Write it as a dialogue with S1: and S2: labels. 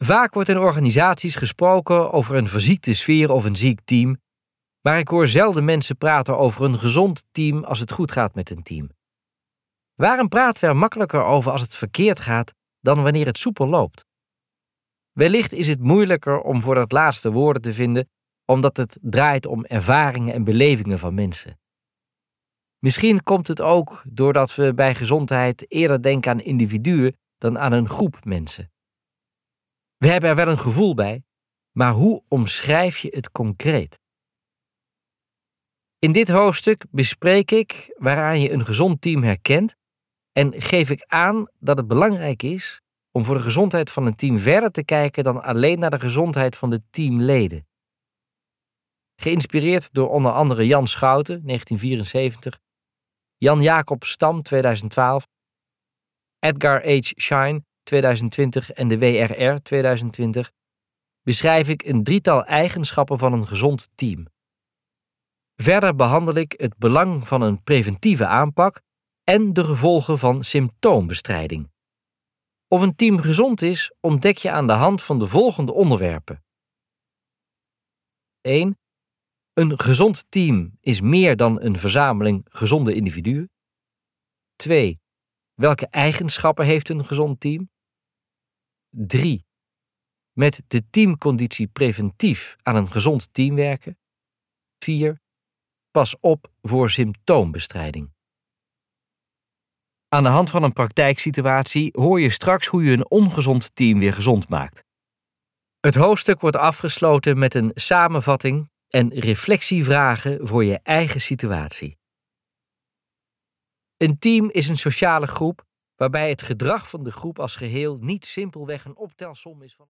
S1: Vaak wordt in organisaties gesproken over een verziekte sfeer of een ziek team, maar ik hoor zelden mensen praten over een gezond team als het goed gaat met een team. Waarom praten we er makkelijker over als het verkeerd gaat dan wanneer het soepel loopt? Wellicht is het moeilijker om voor dat laatste woorden te vinden, omdat het draait om ervaringen en belevingen van mensen. Misschien komt het ook doordat we bij gezondheid eerder denken aan individuen dan aan een groep mensen. We hebben er wel een gevoel bij, maar hoe omschrijf je het concreet? In dit hoofdstuk bespreek ik waaraan je een gezond team herkent en geef ik aan dat het belangrijk is om voor de gezondheid van een team verder te kijken dan alleen naar de gezondheid van de teamleden. Geïnspireerd door onder andere Jan Schouten, 1974, Jan Jacob Stam, 2012, Edgar H. Schein, 2020 en de WRR, 2020, beschrijf ik een drietal eigenschappen van een gezond team. Verder behandel ik het belang van een preventieve aanpak en de gevolgen van symptoombestrijding. Of een team gezond is, ontdek je aan de hand van de volgende onderwerpen. 1. Een gezond team is meer dan een verzameling gezonde individuen. 2. Welke eigenschappen heeft een gezond team? 3. Met de teamconditie preventief aan een gezond team werken. 4. Pas op voor symptoombestrijding. Aan de hand van een praktijksituatie hoor je straks hoe je een ongezond team weer gezond maakt. Het hoofdstuk wordt afgesloten met een samenvatting en reflectievragen voor je eigen situatie. Een team is een sociale groep waarbij het gedrag van de groep als geheel niet simpelweg een optelsom is van